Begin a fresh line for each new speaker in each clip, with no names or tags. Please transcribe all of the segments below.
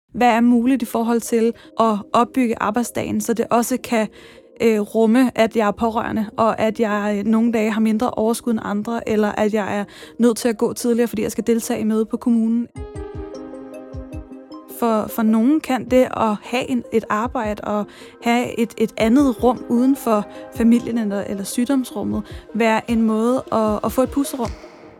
Hvad er muligt i forhold til at opbygge arbejdsdagen, så det også kan rumme, at jeg er pårørende, og at jeg nogle dage har mindre overskud end andre, eller at jeg er nødt til at gå tidligere, fordi jeg skal deltage i møde på kommunen. For nogen kan det at have et arbejde og have et andet rum uden for familien eller sygdomsrummet være en måde at få et pusterum.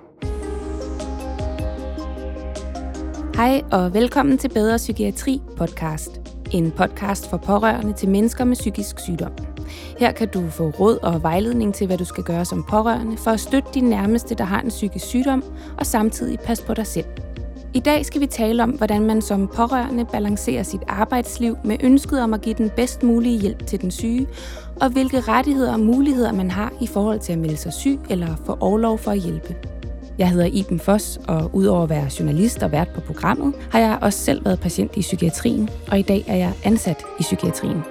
Hej og velkommen til Bedre Psykiatri podcast. En podcast for pårørende til mennesker med psykisk sygdom. Her kan du få råd og vejledning til, hvad du skal gøre som pårørende for at støtte de nærmeste, der har en psykisk sygdom, og samtidig passe på dig selv. I dag skal vi tale om, hvordan man som pårørende balancerer sit arbejdsliv med ønsket om at give den bedst mulige hjælp til den syge, og hvilke rettigheder og muligheder man har i forhold til at melde sig syg eller få orlov for at hjælpe. Jeg hedder Iben Foss, og udover at være journalist og vært på programmet, har jeg også selv været patient i psykiatrien, og i dag er jeg ansat i psykiatrien.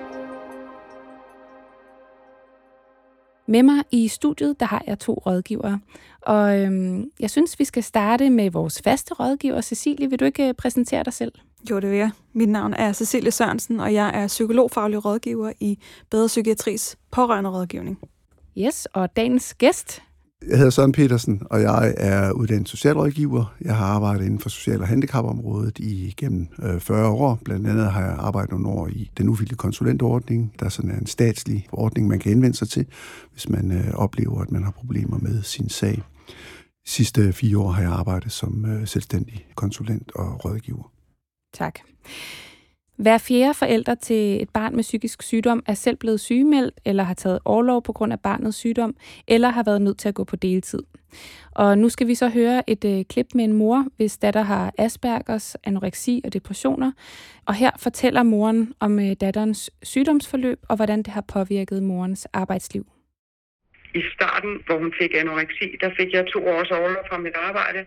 Med mig i studiet, der har jeg 2 rådgivere, og jeg synes, vi skal starte med vores faste rådgiver. Cecilie, vil du ikke præsentere dig selv?
Jo, det vil jeg. Mit navn er Cecilie Sørensen, og jeg er psykologfaglig rådgiver i Bedre Psykiatris pårørende rådgivning.
Yes, og dagens gæst?
Jeg hedder Søren Petersen, og jeg er uddannet socialrådgiver. Jeg har arbejdet inden for social- og handicapområdet igennem 40 år. Blandt andet har jeg arbejdet nogle år i den uvildige konsulentordning, der sådan er en statslig ordning, man kan henvende sig til, hvis man oplever, at man har problemer med sin sag. De sidste 4 år har jeg arbejdet som selvstændig konsulent og rådgiver.
Tak. Hver 4. forælder til et barn med psykisk sygdom er selv blevet sygemeldt, eller har taget orlov på grund af barnets sygdom, eller har været nødt til at gå på deltid. Og nu skal vi så høre et klip med en mor, hvis datter har Aspergers, anoreksi og depressioner. Og her fortæller moren om datterens sygdomsforløb, og hvordan det har påvirket morens arbejdsliv.
I starten, hvor hun fik anoreksi, der fik jeg 2 års orlov fra mit arbejde.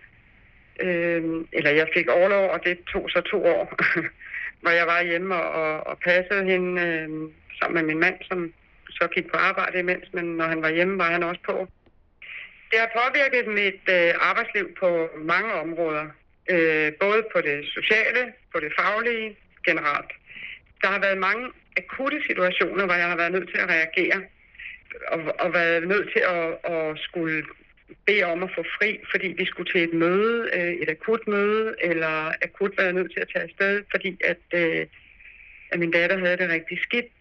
Eller jeg fik orlov, og det tog så 2 år. Hvor jeg var hjemme og passede hende sammen med min mand, som så gik på arbejde imens, men når han var hjemme, var han også på. Det har påvirket mit arbejdsliv på mange områder. Både på det sociale, på det faglige, generelt. Der har været mange akutte situationer, hvor jeg har været nødt til at reagere, og været nødt til at skulle bede om at få fri, fordi vi skulle til et møde, et akut møde, eller akut været nødt til at tage afsted, fordi at min datter havde det rigtig skidt.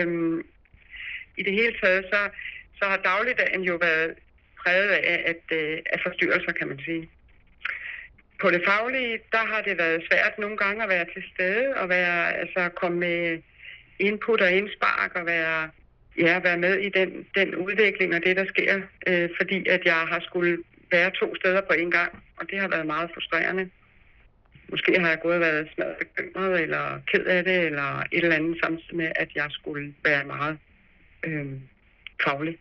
I det hele taget, så har dagligdagen jo været præget af forstyrrelser, kan man sige. På det faglige, der har det været svært nogle gange at være til stede, og komme med input og indspark, og være med i den udvikling og det, der sker, fordi at jeg har skulle være 2 steder på en gang, og det har været meget frustrerende. Måske har jeg gået og været smadret bekymret, eller ked af det, eller et eller andet, samtidig med, at jeg skulle være meget faglig.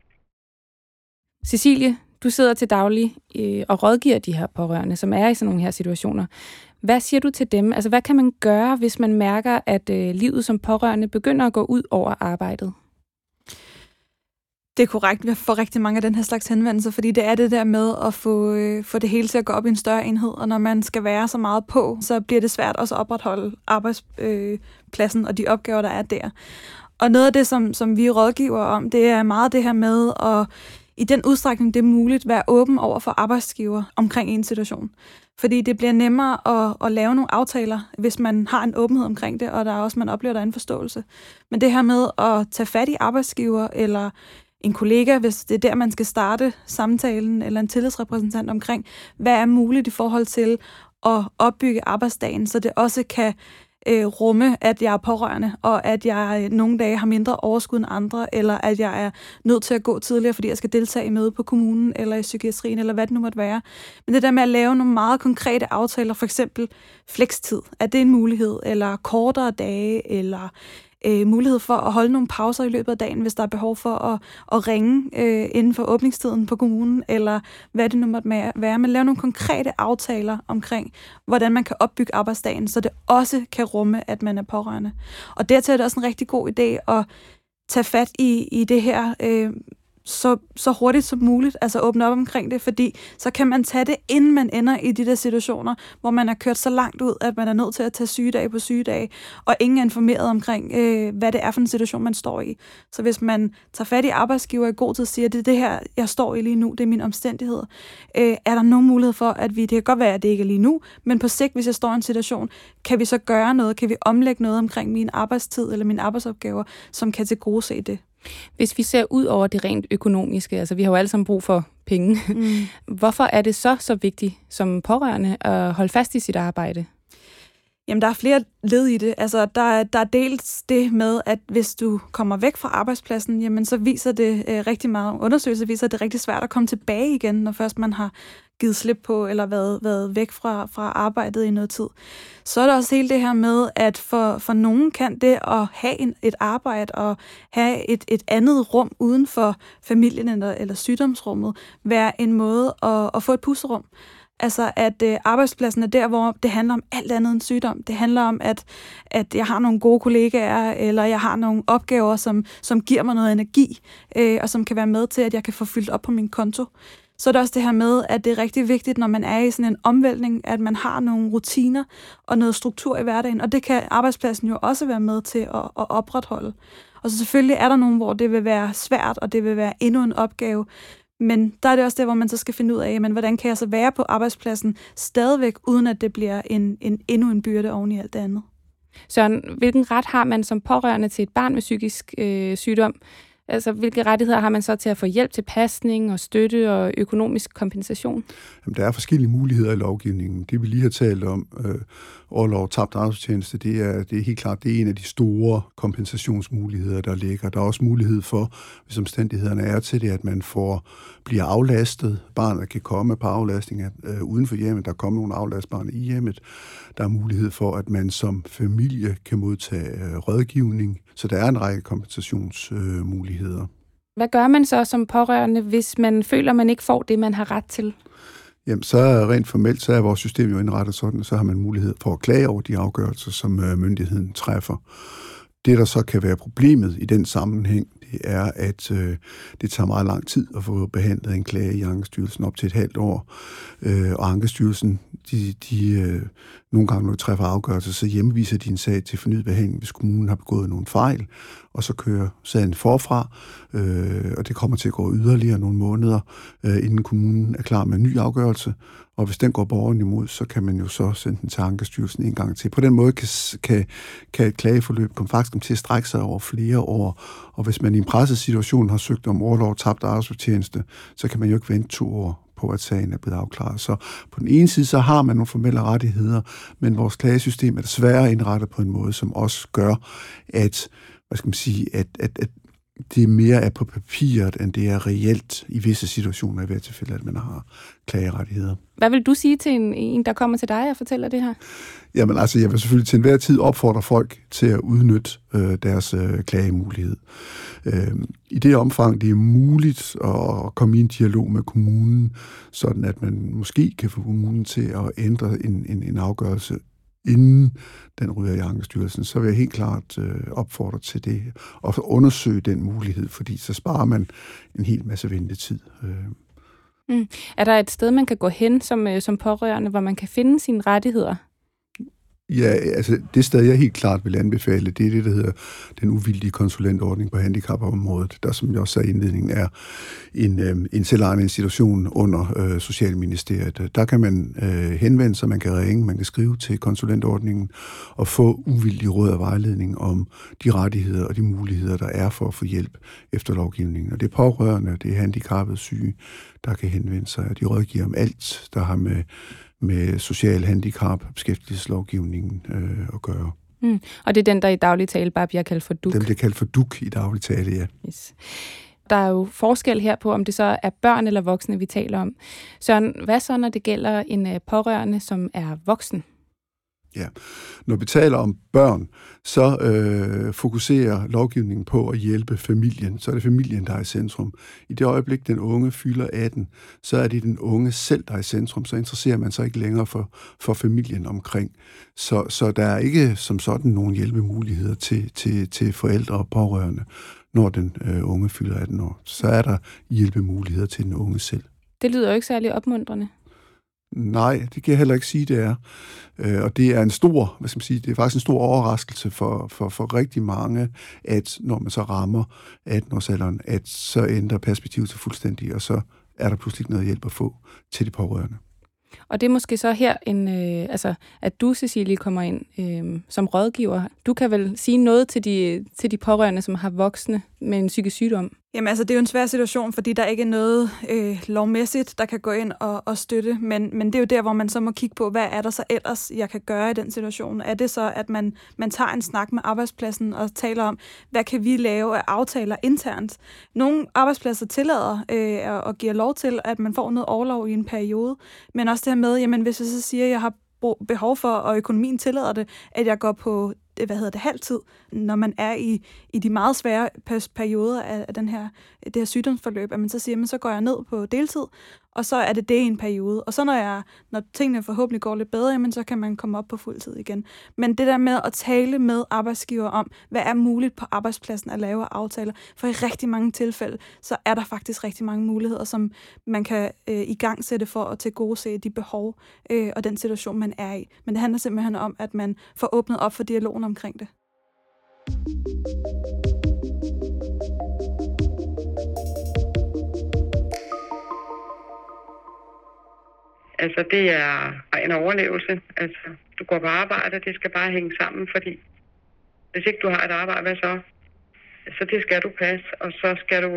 Cecilie, du sidder til daglig og rådgiver de her pårørende, som er i sådan nogle her situationer. Hvad siger du til dem? Altså, hvad kan man gøre, hvis man mærker, at livet som pårørende begynder at gå ud over arbejdet?
Det er korrekt, vi får rigtig mange af den her slags henvendelser, fordi det er det der med at få det hele til at gå op i en større enhed, og når man skal være så meget på, så bliver det svært også at opretholde arbejdspladsen og de opgaver, der er der. Og noget af det, som vi rådgiver om, det er meget det her med at i den udstrækning, det er muligt, være åben over for arbejdsgiver omkring en situation. Fordi det bliver nemmere at lave nogle aftaler, hvis man har en åbenhed omkring det, og der er også, man oplever, der er en forståelse. Men det her med at tage fat i arbejdsgiver, eller en kollega, hvis det er der, man skal starte samtalen, eller en tillidsrepræsentant omkring, hvad er muligt i forhold til at opbygge arbejdsdagen, så det også kan rumme, at jeg er pårørende, og at jeg nogle dage har mindre overskud end andre, eller at jeg er nødt til at gå tidligere, fordi jeg skal deltage i møde på kommunen, eller i psykiatrien, eller hvad det nu måtte være. Men det der med at lave nogle meget konkrete aftaler, for eksempel flekstid, er det en mulighed, eller kortere dage, eller mulighed for at holde nogle pauser i løbet af dagen, hvis der er behov for at ringe inden for åbningstiden på kommunen, eller hvad det nu måtte være. Men lave nogle konkrete aftaler omkring, hvordan man kan opbygge arbejdsdagen, så det også kan rumme, at man er pårørende. Og dertil er det også en rigtig god idé at tage fat i det her så hurtigt som muligt, altså åbne op omkring det, fordi så kan man tage det, inden man ender i de der situationer, hvor man er kørt så langt ud, at man er nødt til at tage sygedag på sygedag, og ingen er informeret omkring, hvad det er for en situation, man står i. Så hvis man tager fat i arbejdsgiver i god tid og siger, det er det her, jeg står i lige nu, det er min omstændighed, er der nogen mulighed for, at det kan godt være, at det ikke er lige nu, men på sigt, hvis jeg står i en situation, kan vi så gøre noget, kan vi omlægge noget omkring min arbejdstid eller mine arbejdsopgaver, som kan tilgodese det.
Hvis vi ser ud over det rent økonomiske, altså vi har jo alle sammen brug for penge, hvorfor er det så vigtigt som pårørende at holde fast i sit arbejde?
Jamen, der er flere led i det. Altså, der er dels det med, at hvis du kommer væk fra arbejdspladsen, jamen, så viser det rigtig meget. Undersøgelser viser, at det er rigtig svært at komme tilbage igen, når først man har givet slip på, eller været væk fra arbejdet i noget tid. Så er der også hele det her med, at for nogen kan det at have et arbejde og have et andet rum uden for familien eller sygdomsrummet være en måde at få et pusterum. Altså, at arbejdspladsen er der, hvor det handler om alt andet end sygdom. Det handler om, at jeg har nogle gode kollegaer, eller jeg har nogle opgaver, som giver mig noget energi, og som kan være med til, at jeg kan få fyldt op på min konto. Så er det også det her med, at det er rigtig vigtigt, når man er i sådan en omvæltning, at man har nogle rutiner og noget struktur i hverdagen, og det kan arbejdspladsen jo også være med til at opretholde. Og så selvfølgelig er der nogen, hvor det vil være svært, og det vil være endnu en opgave, men der er det også det, hvor man så skal finde ud af, jamen, hvordan kan jeg så være på arbejdspladsen stadigvæk, uden at det bliver endnu en byrde oven i alt det andet.
Søren, hvilken ret har man som pårørende til et barn med psykisk sygdom? Altså, hvilke rettigheder har man så til at få hjælp til pasning og støtte og økonomisk kompensation?
Jamen, der er forskellige muligheder i lovgivningen. Det vi lige har talt om, orlov, tabt arbejdsfortjeneste, det er helt klart, det er en af de store kompensationsmuligheder, der ligger. Der er også mulighed for, hvis omstændighederne er til det, at man bliver aflastet. Barnet kan komme på aflastning uden for hjemmet. Der kommer nogle aflastbarn i hjemmet. Der er mulighed for, at man som familie kan modtage rådgivning. Så der er en række kompensationsmuligheder.
Hvad gør man så som pårørende, hvis man føler, man ikke får det, man har ret til?
Jamen, så rent formelt, så er vores system jo indrettet sådan, så har man mulighed for at klage over de afgørelser, som myndigheden træffer. Det, der så kan være problemet i den sammenhæng, det er, at det tager meget lang tid at få behandlet en klage i Ankestyrelsen op til et halvt år. Og Ankestyrelsen, de nogle gange, når de træffer afgørelser, så hjemviser de en sag til fornyet behandling, hvis kommunen har begået nogle fejl, og så kører sagen forfra, og det kommer til at gå yderligere nogle måneder, inden kommunen er klar med en ny afgørelse. Og hvis den går borgeren imod, så kan man jo så sende den til Ankestyrelsen en gang til. På den måde kan et klageforløb faktisk komme til at strække sig over flere år. Og hvis man i en presset situation har søgt om orlov, tabt arbejdsfortjeneste, så kan man jo ikke vente 2 år på, at sagen er blevet afklaret. Så på den ene side, så har man nogle formelle rettigheder, men vores klagesystem er desværre indrettet på en måde, som også gør, at at det mere er på papiret, end det er reelt i visse situationer, i hvert tilfælde, at man har klagerettigheder.
Hvad vil du sige til en, der kommer til dig og fortæller det her? Jamen
altså, jeg vil selvfølgelig til enhver tid opfordre folk til at udnytte deres klagemulighed. I det omfang, det er muligt at komme i en dialog med kommunen, sådan at man måske kan få kommunen til at ændre en afgørelse, inden den ryger i Ankestyrelsen, så vil jeg helt klart opfordre til det, og undersøge den mulighed, fordi så sparer man en hel masse ventetid.
Er der et sted, man kan gå hen som pårørende, hvor man kan finde sine rettigheder?
Ja, altså det sted, jeg helt klart vil anbefale, det er det, der hedder den uvildige konsulentordning på handicapområdet, der, som jeg også sagde i indledningen, er en selvejende institution under Socialministeriet. Der kan man henvende sig, man kan ringe, man kan skrive til konsulentordningen og få uvildig råd og vejledning om de rettigheder og de muligheder, der er for at få hjælp efter lovgivningen. Og det er pårørende, det er handicappede syge, der kan henvende sig, og de rådgiver om alt, der har med social handicap, beskæftigelseslovgivningen at gøre.
Og det er den, der i daglig tale bare bliver kaldt for DUK?
Den bliver kaldt for DUK i daglig tale, ja.
Yes. Der er jo forskel her på, om det så er børn eller voksne, vi taler om. Så hvad så, når det gælder en pårørende, som er voksen?
Ja, når vi taler om børn, så fokuserer lovgivningen på at hjælpe familien. Så er det familien, der er i centrum. I det øjeblik, den unge fylder 18, så er det den unge selv, der er i centrum. Så interesserer man sig ikke længere for familien omkring. Så der er ikke som sådan nogen hjælpemuligheder til forældre og pårørende, når den unge fylder 18 år. Så er der hjælpemuligheder til den unge selv.
Det lyder jo ikke særlig opmuntrende.
Nej, det kan jeg heller ikke sige, det er. Og det er en stor, det er faktisk en stor overraskelse for rigtig mange, at når man så rammer 18-årsalderen, at så ændrer perspektivet sig fuldstændig, og så er der pludselig noget hjælp at få til de pårørende.
Og det er måske så her, at du, Cecilie, kommer ind som rådgiver. Du kan vel sige noget til de pårørende, som har voksne med en psykisk sygdom?
Jamen altså, det er jo en svær situation, fordi der ikke er noget lovmæssigt, der kan gå ind og støtte, men det er jo der, hvor man så må kigge på, hvad er der så ellers, jeg kan gøre i den situation? Er det så, at man tager en snak med arbejdspladsen og taler om, hvad kan vi lave af aftaler internt? Nogle arbejdspladser tillader og giver lov til, at man får noget orlov i en periode, men også det her med, jamen hvis jeg så siger, at jeg har behov for, og økonomien tillader det, at jeg går på halvtid, når man er i de meget svære perioder af det her sygdomsforløb, at man så siger, men så går jeg ned på deltid, og så er det i en periode. Og så når tingene forhåbentlig går lidt bedre, jamen, så kan man komme op på fuld tid igen. Men det der med at tale med arbejdsgiver om, hvad er muligt på arbejdspladsen at lave aftaler, for i rigtig mange tilfælde, så er der faktisk rigtig mange muligheder, som man kan igangsætte for at tilgodese de behov og den situation, man er i. Men det handler simpelthen om, at man får åbnet op for dialogen omkring det.
Altså, det er en overlevelse. Altså, du går på arbejde, det skal bare hænge sammen, fordi hvis ikke du har et arbejde, hvad så? Så det skal du passe, og så skal du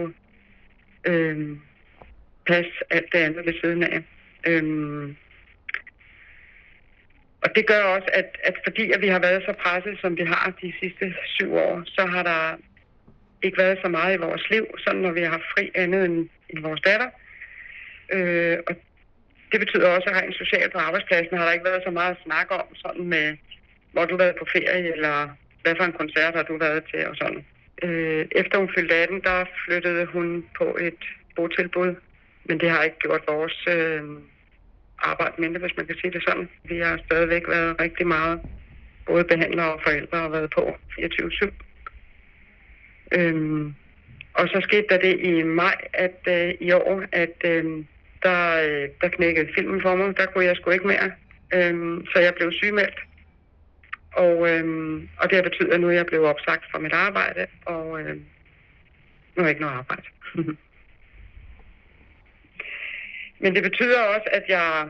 passe alt det andet ved siden af. Og det gør også, at fordi at vi har været så presset, som vi har de sidste 7 år, så har der ikke været så meget i vores liv, sådan når vi har haft fri andet end vores datter. Og det betyder også, at rent socialt på arbejdspladsen har der ikke været så meget at snakke om, sådan med, hvor du har været på ferie, eller hvad for en koncert har du været til, og sådan. Efter hun fyldte 18, der flyttede hun på et botilbud, men det har ikke gjort vores arbejde mindre, hvis man kan sige det sådan. Vi har stadigvæk været rigtig meget, både behandlere og forældre har været på 24/7. Og så skete der det i maj i år, at der knækkede filmen for mig. Der kunne jeg sgu ikke mere. Så jeg blev sygemeldt. Og det har betydet, at nu er jeg blevet opsagt fra mit arbejde, og nu har jeg ikke noget arbejde. Men det betyder også, at jeg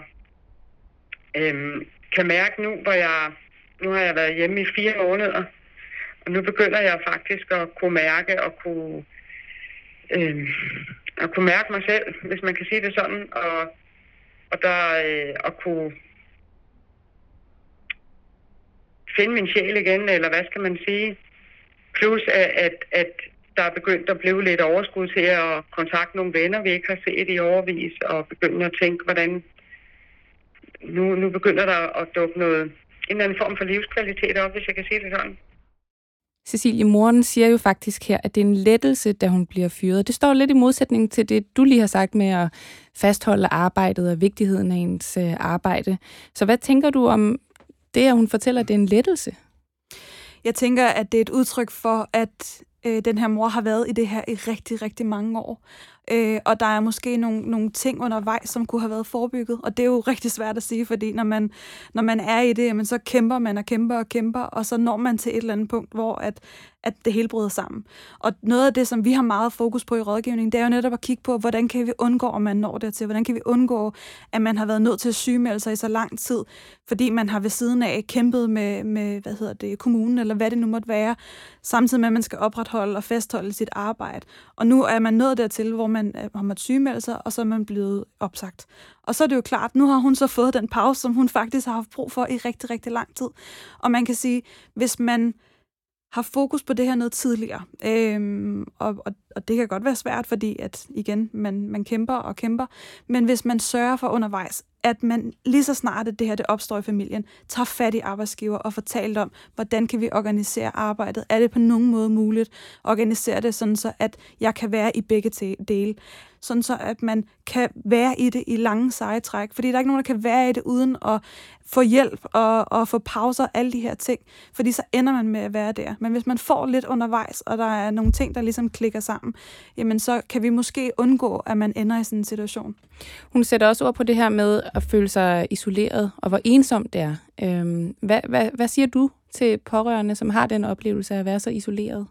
kan mærke nu, nu har jeg været hjemme i 4 måneder, og nu begynder jeg faktisk at kunne mærke og kunne mærke mig selv, hvis man kan sige det sådan, og kunne finde min sjæl igen, eller hvad skal man sige. Plus at der er begyndt at blive lidt overskud til at kontakte nogle venner, vi ikke har set i årevis, og begynde at tænke, hvordan nu begynder der at dukke en eller anden form for livskvalitet op, hvis jeg kan sige det sådan.
Cecilie, moren siger jo faktisk her, at det er en lettelse, da hun bliver fyret. Det står lidt i modsætning til det, du lige har sagt med at fastholde arbejdet og vigtigheden af ens arbejde. Så hvad tænker du om det, at hun fortæller, at det er en lettelse?
Jeg tænker, at det er et udtryk for, at den her mor har været i det her i rigtig, rigtig mange år. Og der er måske nogle ting undervejs, som kunne have været forebygget. Og det er jo rigtig svært at sige, fordi når man er i det, jamen, så kæmper man og kæmper, og så når man til et eller andet punkt, hvor at det hele bryder sammen. Og noget af det, som vi har meget fokus på i rådgivningen, det er jo netop at kigge på, hvordan kan vi undgå, at man når dertil? Hvordan kan vi undgå, at man har været nødt til at sygemelde sig i så lang tid, fordi man har ved siden af kæmpet med kommunen, eller hvad det nu måtte være, samtidig med, at man skal opretholde og fastholde sit arbejde. Og nu er man nået dertil, hvor man har måttet sygemelde sig, og så er man blevet opsagt. Og så er det jo klart, nu har hun så fået den pause, som hun faktisk har haft brug for i rigtig, rigtig lang tid. Og man kan sige, hvis man har fokus på det her noget tidligere, og det kan godt være svært, fordi at igen, man kæmper og kæmper, men hvis man sørger for undervejs, at man lige så snart det her det opstår i familien, tager fat i arbejdsgiver og får talt om, hvordan kan vi organisere arbejdet? Er det på nogen måde muligt at organisere det sådan så, at jeg kan være i begge dele? Sådan så, at man kan være i det i lange seje træk. Fordi der er ikke nogen, der kan være i det uden at få hjælp og få pauser og alle de her ting. Fordi så ender man med at være der. Men hvis man får lidt undervejs, og der er nogle ting, der ligesom klikker sammen, jamen så kan vi måske undgå, at man ender i sådan en situation.
Hun sætter også ord på det her med at føle sig isoleret, og hvor ensomt det er. Hvad siger du til pårørende, som har den oplevelse af at være så isoleret?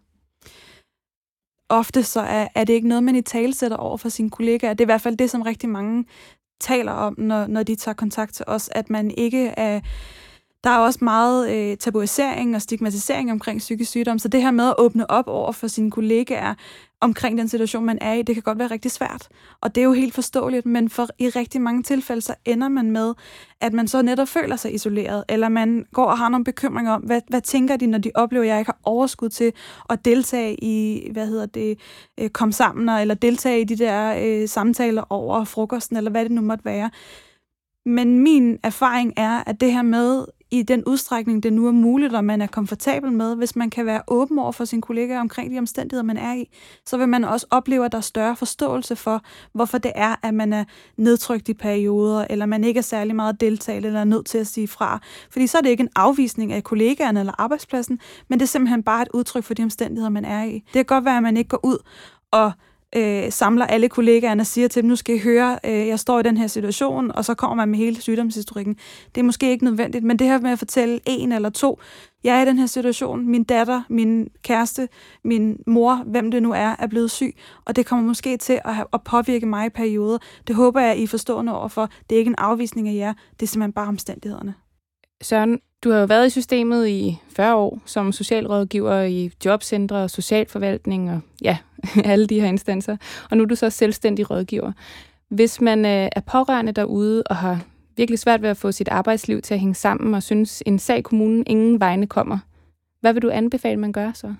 Ofte så er det ikke noget, man i tale sætter over for sine kollegaer. Det er i hvert fald det, som rigtig mange taler om, når de tager kontakt til os, at man ikke er... Der er også meget tabuisering og stigmatisering omkring psykisk sygdom, så det her med at åbne op over for sine kollegaer omkring den situation, man er i, det kan godt være rigtig svært. Og det er jo helt forståeligt, men i rigtig mange tilfælde, så ender man med, at man så netop føler sig isoleret, eller man går og har nogle bekymringer om, hvad tænker de, når de oplever, at jeg ikke har overskud til at deltage i, kom sammen, eller deltage i de der samtaler over frokosten, eller hvad det nu måtte være. Men min erfaring er, at det her med, i den udstrækning, det nu er muligt, og man er komfortabel med, hvis man kan være åben over for sine kollegaer omkring de omstændigheder, man er i, så vil man også opleve, at der er større forståelse for, hvorfor det er, at man er nedtrykt i perioder, eller man ikke er særlig meget deltagende, eller er nødt til at sige fra. Fordi så er det ikke en afvisning af kollegaerne eller arbejdspladsen, men det er simpelthen bare et udtryk for de omstændigheder, man er i. Det kan godt være, at man ikke går ud og samler alle kollegaerne og siger til dem, nu skal I høre, jeg står i den her situation, og så kommer man med hele sygdomshistorikken. Det er måske ikke nødvendigt, men det her med at fortælle 1 eller 2, jeg er i den her situation, min datter, min kæreste, min mor, hvem det nu er blevet syg, og det kommer måske til at påvirke mig i perioder. Det håber jeg, I er forstående overfor. Det er ikke en afvisning af jer, det er simpelthen bare omstændighederne.
Søren, du har jo været i systemet i 40 år som socialrådgiver i jobcentre og socialforvaltning og ja, alle de her instanser. Og nu er du så selvstændig rådgiver. Hvis man er pårørende derude og har virkelig svært ved at få sit arbejdsliv til at hænge sammen og synes, en sag i kommunen ingen vegne kommer, hvad vil du anbefale, man gør så?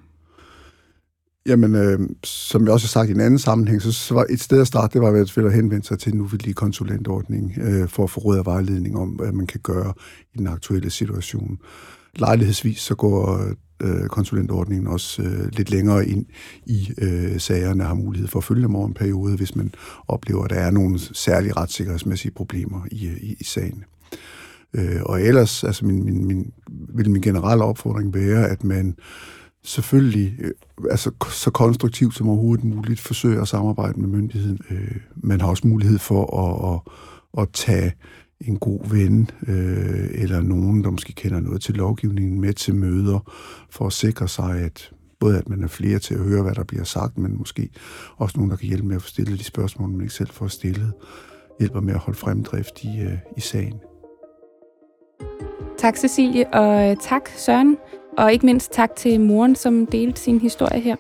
Jamen, som jeg også har sagt i en anden sammenhæng, så var et sted at starte, det var at henvende sig til en uvildig konsulentordning for at få råd og vejledning om, hvad man kan gøre i den aktuelle situation. Lejlighedsvis så går konsulentordningen også lidt længere ind i sagerne og har mulighed for at følge dem over en periode, hvis man oplever, at der er nogle særlige retssikkerhedsmæssige problemer i sagen. Og ellers, altså min generelle opfordring være, at man selvfølgelig så konstruktivt som overhovedet muligt forsøger at samarbejde med myndigheden. Man har også mulighed for at tage en god ven eller nogen, der måske kender noget til lovgivningen, med til møder for at sikre sig, at både at man er flere til at høre, hvad der bliver sagt, men måske også nogen, der kan hjælpe med at få stillet de spørgsmål, man ikke selv får stillet, hjælper med at holde fremdrift i sagen.
Tak Cecilie, og tak Søren, og ikke mindst tak til moren, som delte sin historie her.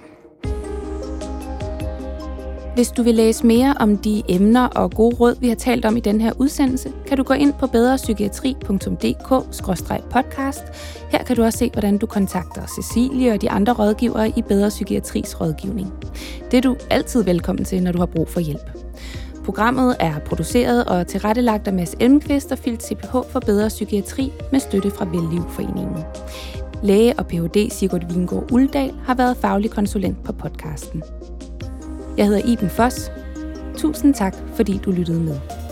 Hvis du vil læse mere om de emner og gode råd, vi har talt om i den her udsendelse, kan du gå ind på bedrepsykiatri.dk/podcast. Her kan du også se, hvordan du kontakter Cecilie og de andre rådgivere i Bedre Psykiatris rådgivning. Det er du altid velkommen til, når du har brug for hjælp. Programmet er produceret og tilrettelagt af Mads Elmqvist og Filt CPH for Bedre Psykiatri med støtte fra Vellivforeningen. Læge og Ph.D. Sigurd Vingård Uldal har været faglig konsulent på podcasten. Jeg hedder Iben Foss. Tusind tak, fordi du lyttede med.